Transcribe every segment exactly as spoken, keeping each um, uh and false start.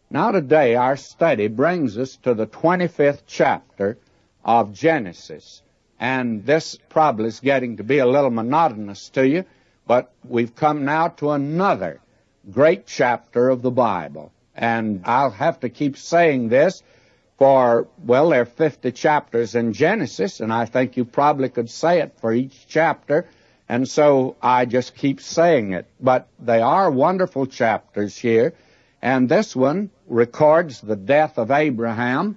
Now today our study brings us to the twenty-fifth chapter of Genesis. And this probably is getting to be a little monotonous to you, but we've come now to another great chapter of the Bible. And I'll have to keep saying this for, well, there are fifty chapters in Genesis, and I think you probably could say it for each chapter, and so I just keep saying it. But they are wonderful chapters here, and this one records the death of Abraham,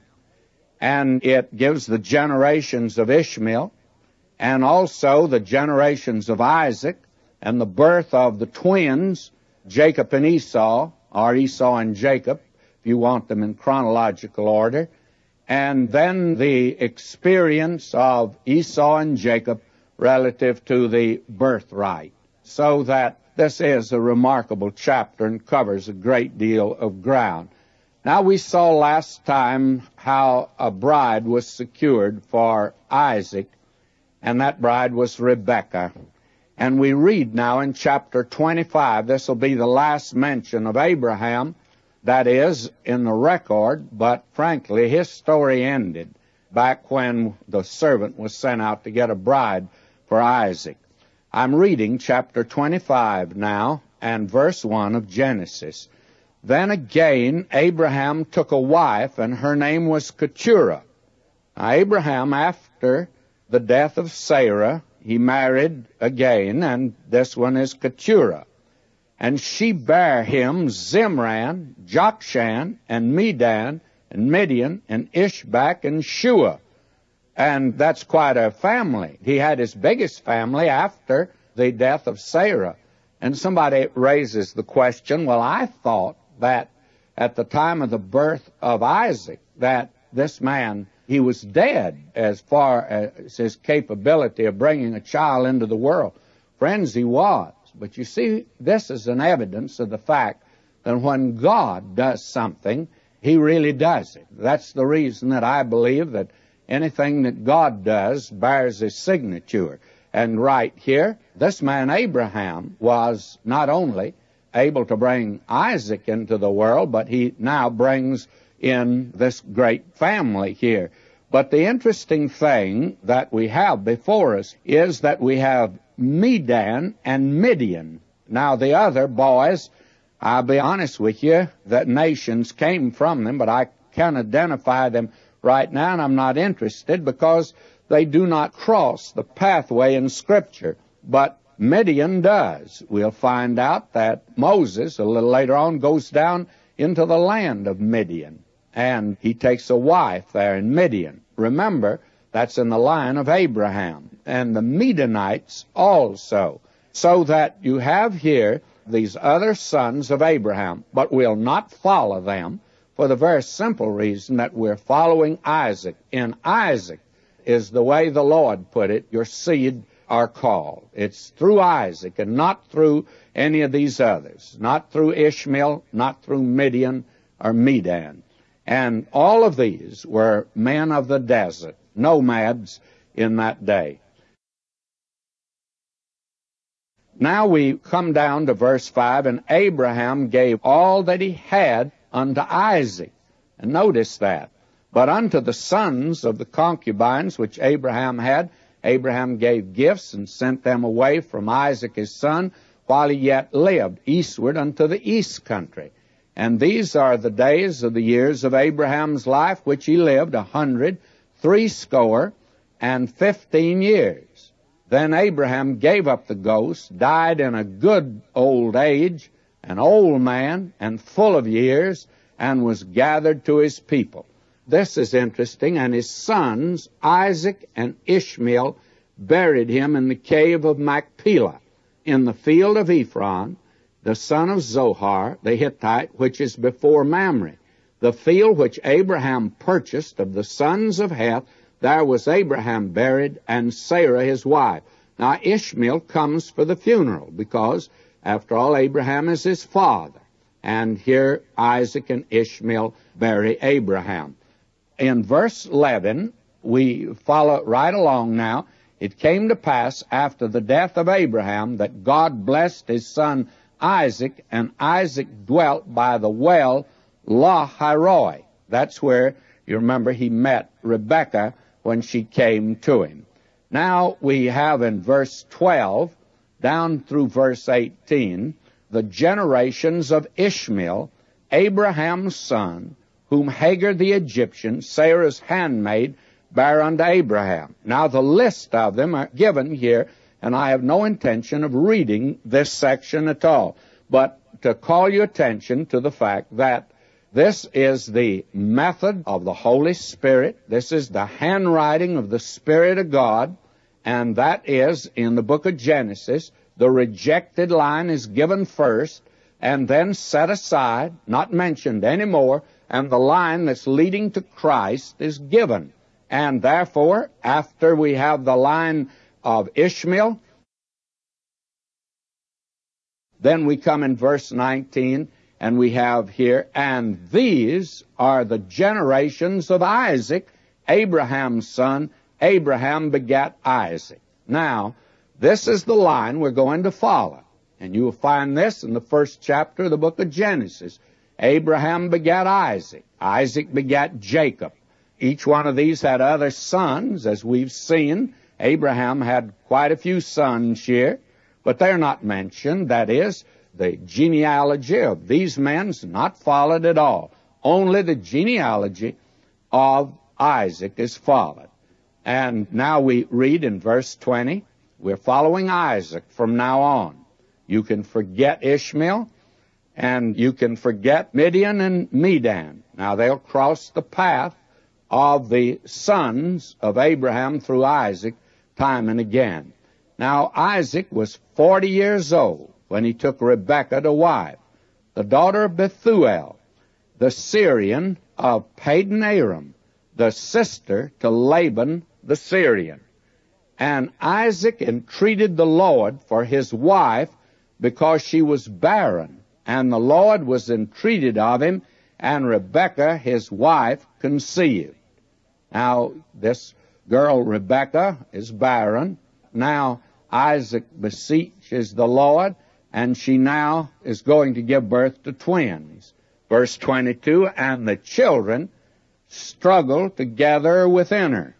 and it gives the generations of Ishmael, and also the generations of Isaac, and the birth of the twins, Jacob and Esau, or Esau and Jacob, if you want them in chronological order, and then the experience of Esau and Jacob relative to the birthright. So that this is a remarkable chapter and covers a great deal of ground. Now, we saw last time how a bride was secured for Isaac, and that bride was Rebekah. And we read now in chapter twenty-five, this will be the last mention of Abraham, that is, in the record, but frankly, his story ended back when the servant was sent out to get a bride for Isaac. I'm reading chapter twenty-five now, and verse one of Genesis. Then again Abraham took a wife, and her name was Keturah. Now, Abraham, after the death of Sarah, he married again, and this one is Keturah. And she bare him Zimran, Jokshan, and Medan, and Midian, and Ishbak, and Shua. And that's quite a family. He had his biggest family after the death of Sarah. And somebody raises the question, well, I thought that at the time of the birth of Isaac, that this man, he was dead as far as his capability of bringing a child into the world. Friends, he was. But you see, this is an evidence of the fact that when God does something, he really does it. That's the reason that I believe that anything that God does bears his signature. And right here, this man Abraham was not only able to bring Isaac into the world, but he now brings in this great family here. But the interesting thing that we have before us is that we have Medan and Midian. Now, the other boys, I'll be honest with you, that nations came from them, but I can't identify them right now, and I'm not interested because they do not cross the pathway in Scripture. But Midian does. We'll find out that Moses, a little later on, goes down into the land of Midian, and he takes a wife there in Midian. Remember, that's in the line of Abraham, and the Midianites also. So that you have here these other sons of Abraham, but we'll not follow them for the very simple reason that we're following Isaac. In Isaac is the way the Lord put it, your seed are called. It's through Isaac and not through any of these others, not through Ishmael, not through Midian or Medan. And all of these were men of the desert, nomads in that day. Now we come down to verse five, and Abraham gave all that he had unto Isaac. And notice that. But unto the sons of the concubines which Abraham had, Abraham gave gifts and sent them away from Isaac his son, while he yet lived, eastward unto the east country. And these are the days of the years of Abraham's life, which he lived, a hundred, threescore, and fifteen years. Then Abraham gave up the ghost, died in a good old age, an old man, and full of years, and was gathered to his people. This is interesting. And his sons, Isaac and Ishmael, buried him in the cave of Machpelah, in the field of Ephron, the son of Zohar, the Hittite, which is before Mamre. The field which Abraham purchased of the sons of Heth, there was Abraham buried, and Sarah his wife. Now Ishmael comes for the funeral, because, after all, Abraham is his father. And here Isaac and Ishmael bury Abraham. In verse eleven, we follow right along now. It came to pass after the death of Abraham that God blessed his son Isaac, and Isaac dwelt by the well Lahairoi. That's where, you remember, he met Rebekah when she came to him. Now we have in verse twelve down through verse eighteen the generations of Ishmael, Abraham's son, whom Hagar the Egyptian, Sarah's handmaid, bare unto Abraham. Now the list of them are given here, and I have no intention of reading this section at all, but to call your attention to the fact that this is the method of the Holy Spirit. This is the handwriting of the Spirit of God, and that is in the book of Genesis. The rejected line is given first and then set aside, not mentioned anymore, and the line that's leading to Christ is given. And therefore, after we have the line of Ishmael, then we come in verse nineteen, and we have here, and these are the generations of Isaac, Abraham's son. Abraham begat Isaac. Now, this is the line we're going to follow. And you will find this in the first chapter of the book of Genesis. Abraham begat Isaac. Isaac begat Jacob. Each one of these had other sons, as we've seen. Abraham had quite a few sons here, but they're not mentioned. That is, the genealogy of these men's not followed at all. Only the genealogy of Isaac is followed. And now we read in verse twenty, we're following Isaac from now on. You can forget Ishmael, and you can forget Midian and Medan. Now they'll cross the path of the sons of Abraham through Isaac time and again. Now Isaac was forty years old when he took Rebekah to wife, the daughter of Bethuel, the Syrian of Padan Aram, the sister to Laban the Syrian. And Isaac entreated the Lord for his wife because she was barren, and the Lord was entreated of him, and Rebekah his wife conceived. Now this girl Rebekah is barren. Now Isaac beseeches the Lord, and she now is going to give birth to twins. Verse twenty-two, and the children struggle together within her.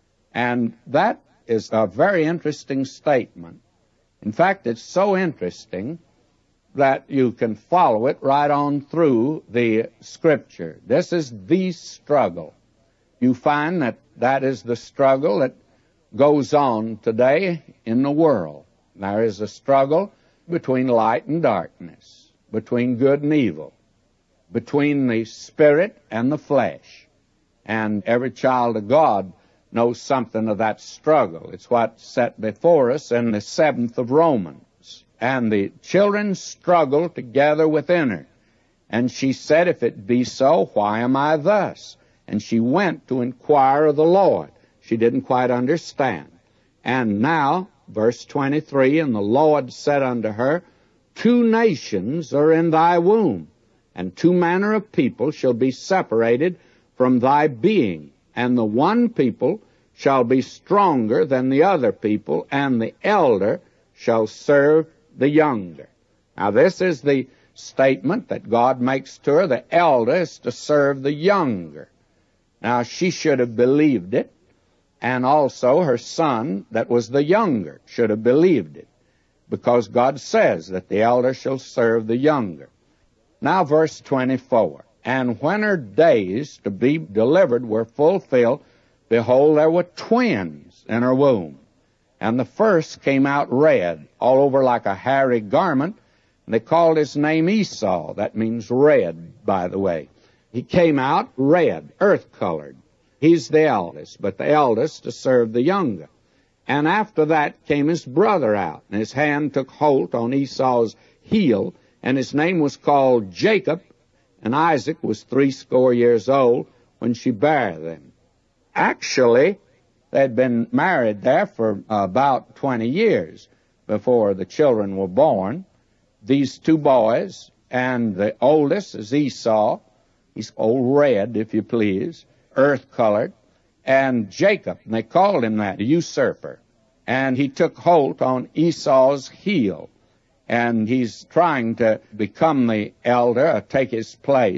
And that is a very interesting statement. In fact, it's so interesting that you can follow it right on through the Scripture. This is the struggle. You find that that is the struggle that goes on today in the world. There is a struggle between light and darkness, between good and evil, between the spirit and the flesh. And every child of God knows something of that struggle. It's what's set before us in the seventh of Romans. And the children struggle together within her. And she said, if it be so, why am I thus? And she went to inquire of the Lord. She didn't quite understand. And now, verse twenty-three, and the Lord said unto her, two nations are in thy womb, and two manner of people shall be separated from thy being, and the one people shall be stronger than the other people, and the elder shall serve the younger. Now this is the statement that God makes to her. The elder is to serve the younger. Now she should have believed it, and also her son that was the younger should have believed it, because God says that the elder shall serve the younger. Now verse twenty-four, and when her days to be delivered were fulfilled, behold, there were twins in her womb. And the first came out red, all over like a hairy garment, and they called his name Esau. That means red, by the way. He came out red, earth-colored. He's the eldest, but the eldest to serve the younger. And after that came his brother out, and his hand took hold on Esau's heel, and his name was called Jacob, and Isaac was threescore years old when she bare them. Actually, they had been married there for about twenty years before the children were born. These two boys, and the oldest is Esau. He's old red, if you please, earth-colored, and Jacob, and they called him that, a usurper. And he took hold on Esau's heel, and he's trying to become the elder, or take his place,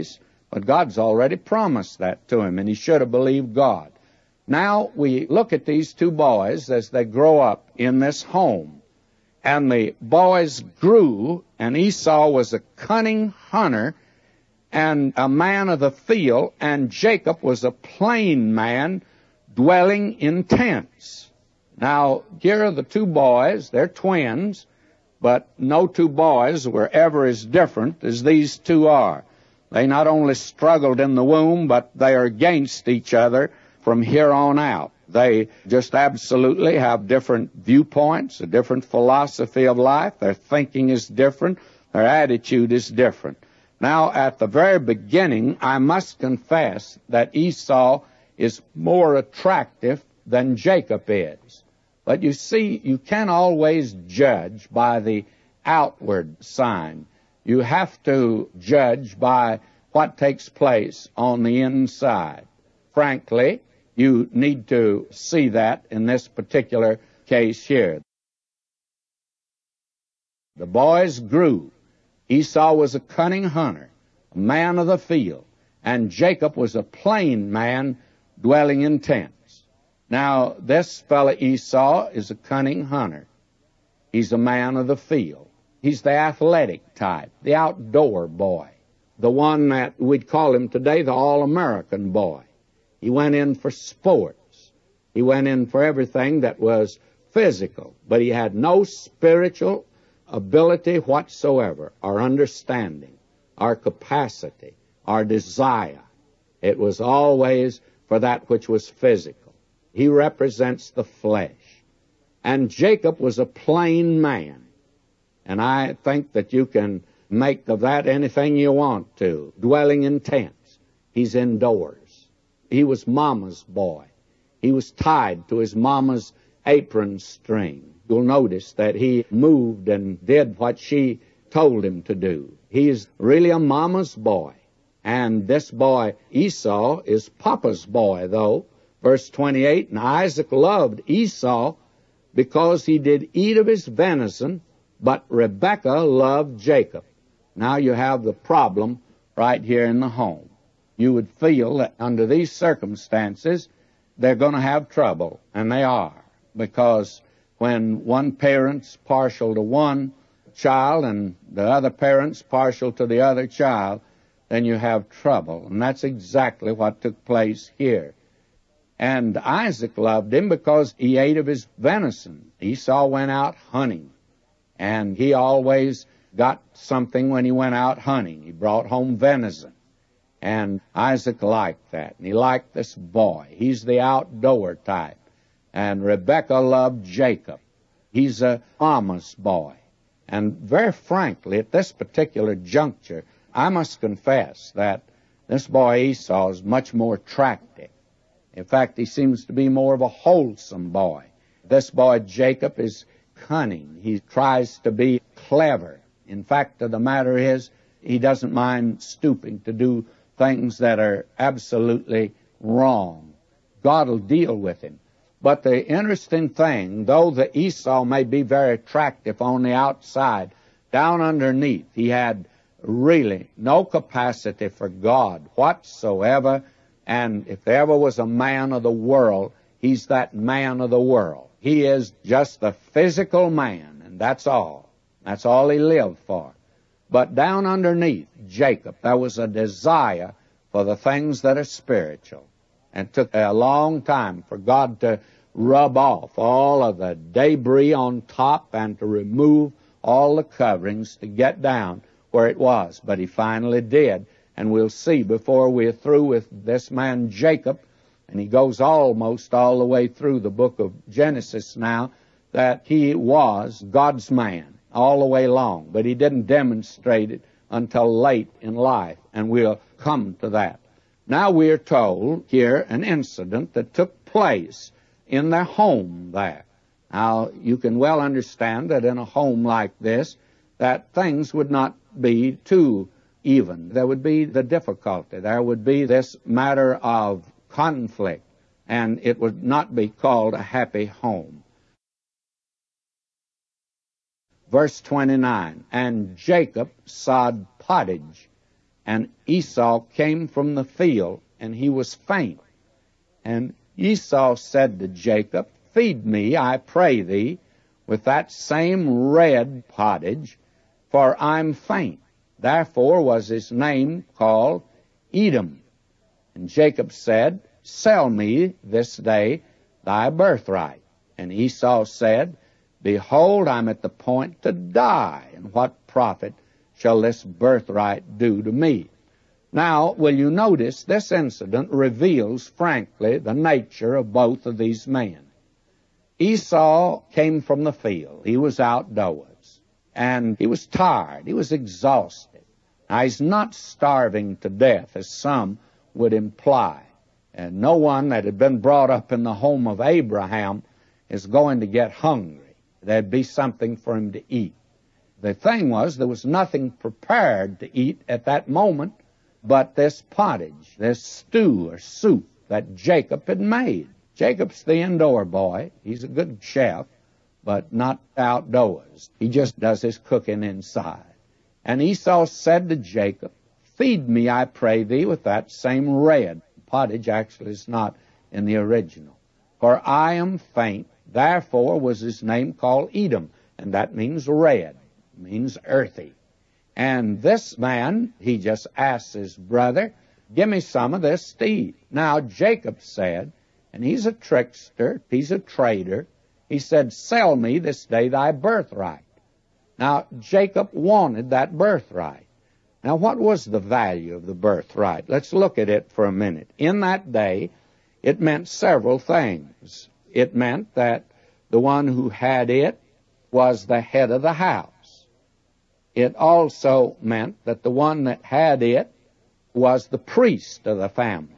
But God's already promised that to him, and he should have believed God. Now we look at these two boys as they grow up in this home. And the boys grew, and Esau was a cunning hunter and a man of the field, and Jacob was a plain man dwelling in tents. Now, here are the two boys. They're twins, but no two boys were ever as different as these two are. They not only struggled in the womb, but they are against each other from here on out. They just absolutely have different viewpoints, a different philosophy of life. Their thinking is different. Their attitude is different. Now, at the very beginning, I must confess that Esau is more attractive than Jacob is. But you see, you can't always judge by the outward sign. You have to judge by what takes place on the inside. Frankly, you need to see that in this particular case here. The boys grew. Esau was a cunning hunter, a man of the field, and Jacob was a plain man dwelling in tents. Now, this fellow Esau is a cunning hunter. He's a man of the field. He's the athletic type, the outdoor boy, the one that we'd call him today the all-American boy. He went in for sports. He went in for everything that was physical, but he had no spiritual ability whatsoever, or understanding, or capacity, or desire. It was always for that which was physical. He represents the flesh. And Jacob was a plain man. And I think that you can make of that anything you want to. Dwelling in tents. He's indoors. He was mama's boy. He was tied to his mama's apron string. You'll notice that he moved and did what she told him to do. He's really a mama's boy. And this boy, Esau, is papa's boy, though. Verse twenty-eight, and Isaac loved Esau because he did eat of his venison, but Rebekah loved Jacob. Now you have the problem right here in the home. You would feel that under these circumstances, they're going to have trouble, and they are, because when one parent's partial to one child and the other parent's partial to the other child, then you have trouble. And that's exactly what took place here. And Isaac loved him because he ate of his venison. Esau went out hunting, and he always got something when he went out hunting. He brought home venison. And Isaac liked that, and he liked this boy. He's the outdoor type. And Rebekah loved Jacob. He's a mama's boy. And very frankly, at this particular juncture, I must confess that this boy Esau is much more attractive. In fact, he seems to be more of a wholesome boy. This boy Jacob is cunning. He tries to be clever. In fact, the matter is, he doesn't mind stooping to do things that are absolutely wrong. God will deal with him. But the interesting thing, though the Esau may be very attractive on the outside, down underneath he had really no capacity for God whatsoever. And if there ever was a man of the world, he's that man of the world. He is just the physical man, and that's all. That's all he lived for. But down underneath Jacob, there was a desire for the things that are spiritual. And it took a long time for God to rub off all of the debris on top and to remove all the coverings to get down where it was. But he finally did. And we'll see before we're through with this man Jacob, and he goes almost all the way through the book of Genesis now, that he was God's man all the way long. But he didn't demonstrate it until late in life, and we'll come to that. Now we're told here an incident that took place in their home there. Now, you can well understand that in a home like this, that things would not be too even. There would be the difficulty. There would be this matter of conflict, and it would not be called a happy home. Verse twenty-nine, and Jacob sod pottage And Esau came from the field, and he was faint. And Esau said to Jacob, Feed me, I pray thee, with that same red pottage, for I'm faint. Therefore was his name called Edom. And Jacob said, Sell me this day thy birthright. And Esau said, Behold, I'm at the point to die, and what profit shall this birthright do to me? Now, will you notice this incident reveals frankly the nature of both of these men. Esau came from the field. He was outdoors, and he was tired. He was exhausted. Now, he's not starving to death, as some would imply. And no one that had been brought up in the home of Abraham is going to get hungry. There'd be something for him to eat. The thing was, there was nothing prepared to eat at that moment but this pottage, this stew or soup that Jacob had made. Jacob's the indoor boy. He's a good chef, but not outdoors. He just does his cooking inside. And Esau said to Jacob, Feed me, I pray thee, with that same red. Pottage actually is not in the original. For I am faint. Therefore was his name called Edom, and that means red, means earthy. And this man, he just asked his brother, Give me some of this to eat. Now Jacob said, and he's a trickster, he's a trader, he said, Sell me this day thy birthright. Now Jacob wanted that birthright. Now what was the value of the birthright? Let's look at it for a minute. In that day, it meant several things. It meant that the one who had it was the head of the house. It also meant that the one that had it was the priest of the family.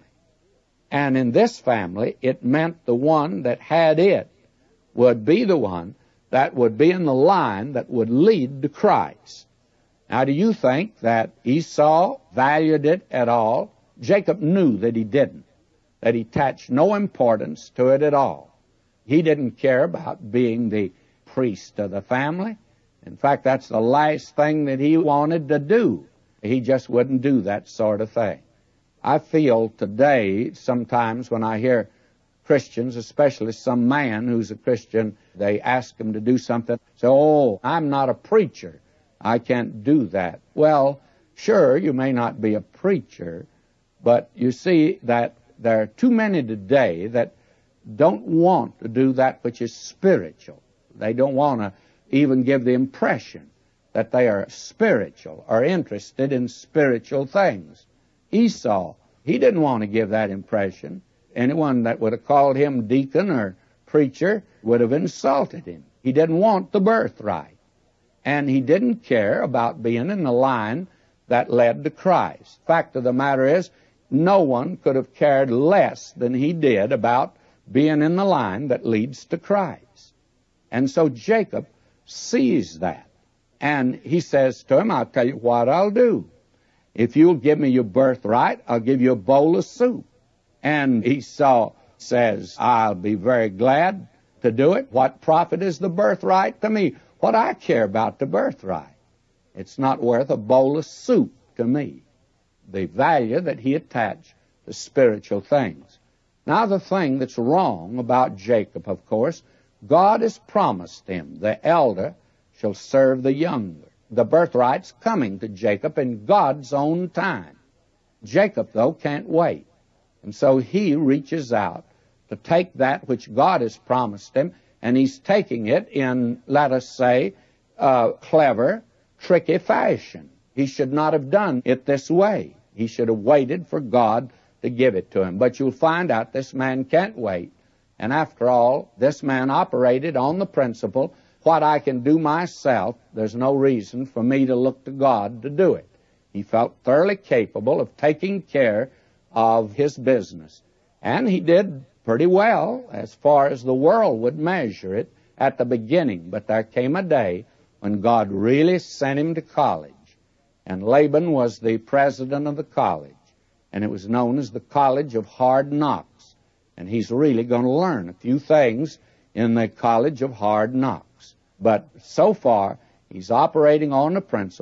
And in this family, it meant the one that had it would be the one that would be in the line that would lead to Christ. Now, do you think that Esau valued it at all? Jacob knew that he didn't, that he attached no importance to it at all. He didn't care about being the priest of the family. In fact, that's the last thing that he wanted to do. He just wouldn't do that sort of thing. I feel today, sometimes when I hear Christians, especially some man who's a Christian, they ask him to do something, say, oh, I'm not a preacher. I can't do that. Well, sure, you may not be a preacher, but you see that there are too many today that don't want to do that which is spiritual. They don't want to even give the impression that they are spiritual or interested in spiritual things. Esau, he didn't want to give that impression. Anyone that would have called him deacon or preacher would have insulted him. He didn't want the birthright. And he didn't care about being in the line that led to Christ. Fact of the matter is, no one could have cared less than he did about being in the line that leads to Christ. And so Jacob sees that. And he says to him, I'll tell you what I'll do. If you'll give me your birthright, I'll give you a bowl of soup. And Esau says, I'll be very glad to do it. What profit is the birthright to me? What I care about the birthright? It's not worth a bowl of soup to me. The value that he attached to spiritual things. Now the thing that's wrong about Jacob, of course, God has promised him, the elder shall serve the younger. The birthright's coming to Jacob in God's own time. Jacob, though, can't wait. And so he reaches out to take that which God has promised him, and he's taking it in, let us say, uh, clever, tricky fashion. He should not have done it this way. He should have waited for God to give it to him. But you'll find out this man can't wait. And after all, this man operated on the principle, what I can do myself, there's no reason for me to look to God to do it. He felt thoroughly capable of taking care of his business. And he did pretty well as far as the world would measure it at the beginning. But there came a day when God really sent him to college. And Laban was the president of the college. And it was known as the College of Hard Knocks. And he's really going to learn a few things in the College of Hard Knocks. But so far, he's operating on the principle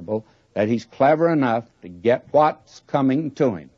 that he's clever enough to get what's coming to him.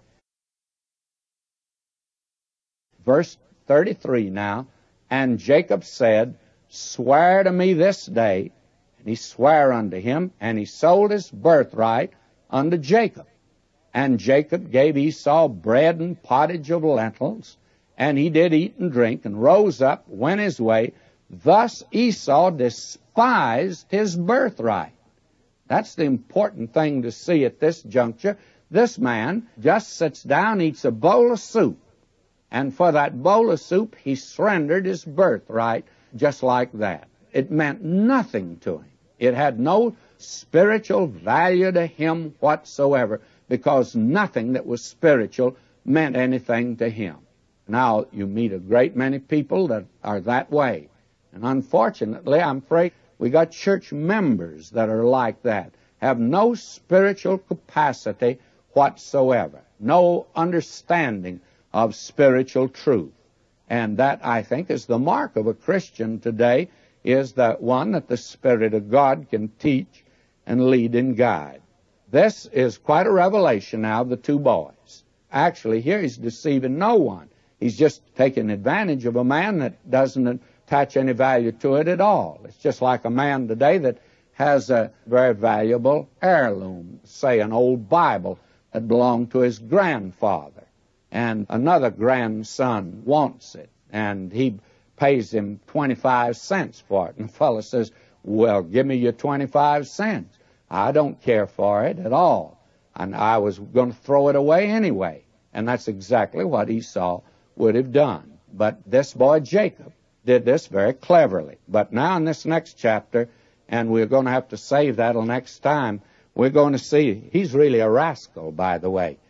Verse thirty-three now, and Jacob said, swear to me this day. And he sware unto him, and he sold his birthright unto Jacob. And Jacob gave Esau bread and pottage of lentils, and he did eat and drink, and rose up, went his way. Thus Esau despised his birthright. That's the important thing to see at this juncture. This man just sits down, eats a bowl of soup, and for that bowl of soup he surrendered his birthright just like that. It meant nothing to him. It had no spiritual value to him whatsoever, because nothing that was spiritual meant anything to him. Now, you meet a great many people that are that way. And unfortunately, I'm afraid we got church members that are like that, have no spiritual capacity whatsoever, no understanding of spiritual truth. And that, I think, is the mark of a Christian today, is that one that the Spirit of God can teach and lead and guide. This is quite a revelation now of the two boys. Actually, here he's deceiving no one. He's just taking advantage of a man that doesn't attach any value to it at all. It's just like a man today that has a very valuable heirloom, say an old Bible that belonged to his grandfather, and another grandson wants it, and he pays him twenty-five cents for it. And the fellow says, well, give me your twenty-five cents. I don't care for it at all. And I was going to throw it away anyway. And that's exactly what Esau would have done. But this boy Jacob did this very cleverly. But now in this next chapter, and we're going to have to save that till next time, we're going to see he's really a rascal, by the way.